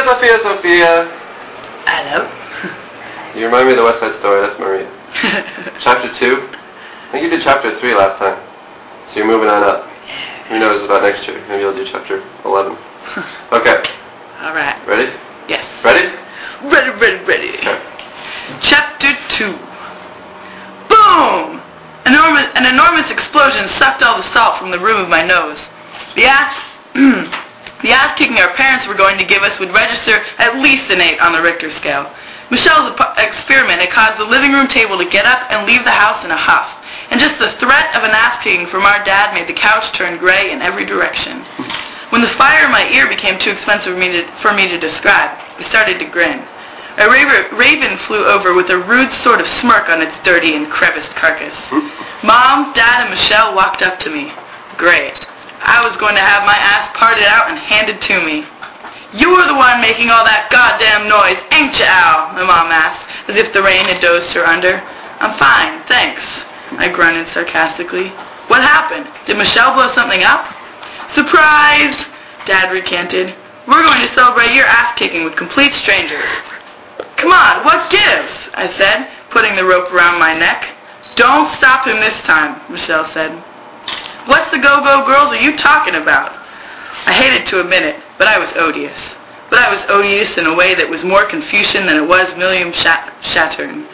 Sophia. Hello. You remind me of the West Side Story. That's Maria. Chapter 2? I think you did Chapter 3 last time. So you're moving on up. Who knows about next year? Maybe you'll do Chapter 11. Okay. All right. Ready? Yes. Ready? Ready. Okay. Chapter 2. Boom! An enormous explosion sucked all the salt from the room of my nose. The ass-kicking our parents were going to give us would register at least an 8 on the Richter scale. Michelle's experiment had caused the living room table to get up and leave the house in a huff. And just the threat of an ass-kicking from our dad made the couch turn gray in every direction. When the fire in my ear became too expensive for me to describe, I started to grin. A raven flew over with a rude sort of smirk on its dirty and creviced carcass. Mom, Dad, and Michelle walked up to me. Great. I was going to have my ass parted out and handed to me. "You were the one making all that goddamn noise, ain't you, Al?" my mom asked, as if the rain had dozed her under. "I'm fine, thanks," I grunted sarcastically. "What happened? Did Michelle blow something up?" "Surprise!" Dad recanted. "We're going to celebrate your ass-kicking with complete strangers." "Come on, what gives?" I said, putting the rope around my neck. "Don't stop him this time," Michelle said. "What's the Go-Go Girls are you talking about?" I hated to admit it, but I was odious. But I was odious in a way that was more Confucian than it was William Shatner.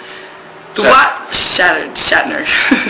Shatner.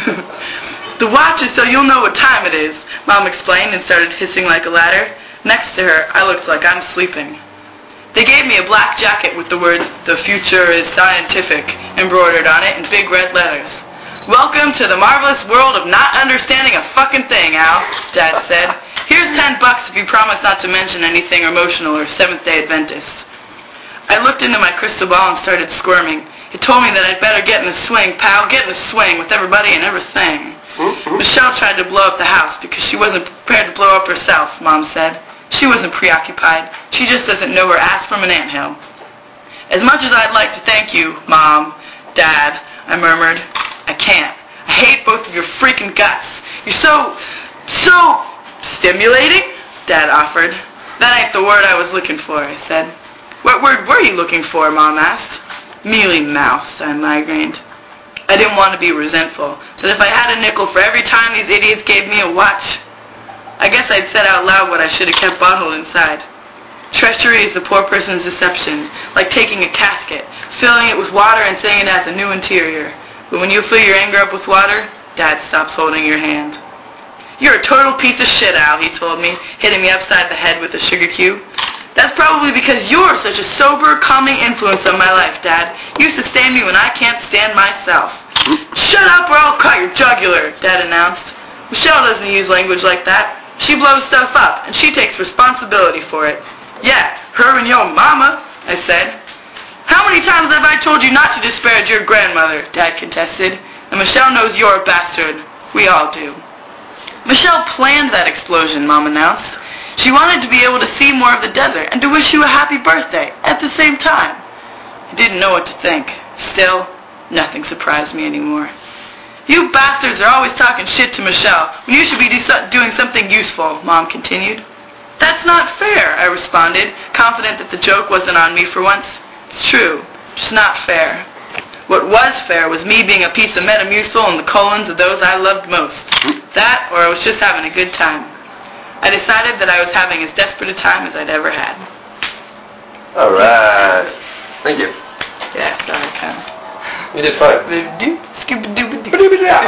"The watch is so you'll know what time it is," Mom explained and started hissing like a ladder. Next to her, I looked like I'm sleeping. They gave me a black jacket with the words, "The future is scientific," embroidered on it in big red letters. "Welcome to the marvelous world of not understanding a fucking thing, Al," Dad said. "Here's $10 if you promise not to mention anything emotional or Seventh-day Adventists." I looked into my crystal ball and started squirming. It told me that I'd better get in the swing, pal, get in the swing with everybody and everything. Michelle tried to blow up the house because she wasn't prepared to blow up herself, Mom said. She wasn't preoccupied. She just doesn't know her ass from an anthill. "As much as I'd like to thank you, Mom, Dad," I murmured, "I can't. I hate both of your freaking guts. You're so stimulating," Dad offered. "That ain't the word I was looking for," I said. "What word were you looking for?" Mom asked. "Mealy mouthed," I migrained. I didn't want to be resentful, but if I had a nickel for every time these idiots gave me a watch, I guess I'd said out loud what I should have kept bottled inside. Treachery is the poor person's deception, like taking a casket, filling it with water and saying it has a new interior. But when you fill your anger up with water, Dad stops holding your hand. "You're a total piece of shit, Al," he told me, hitting me upside the head with a sugar cube. "That's probably because you're such a sober, calming influence on my life, Dad. You sustain me when I can't stand myself." "Shut up or I'll cut your jugular," Dad announced. "Michelle doesn't use language like that. She blows stuff up, and she takes responsibility for it." "Yeah, her and your mama," I said. "How many times have I told you not to disparage your grandmother?" Dad contested. "And Michelle knows you're a bastard. We all do." "Michelle planned that explosion," Mom announced. "She wanted to be able to see more of the desert and to wish you a happy birthday at the same time." I didn't know what to think. Still, nothing surprised me anymore. "You bastards are always talking shit to Michelle when you should be doing something useful," Mom continued. "That's not fair," I responded, confident that the joke wasn't on me for once. "It's true, just not fair. What was fair was me being a piece of Metamucil in the colons of those I loved most. That, or I was just having a good time. I decided that I was having as desperate a time as I'd ever had." All right. Thank you. Yeah, sorry, kind of. You did fine.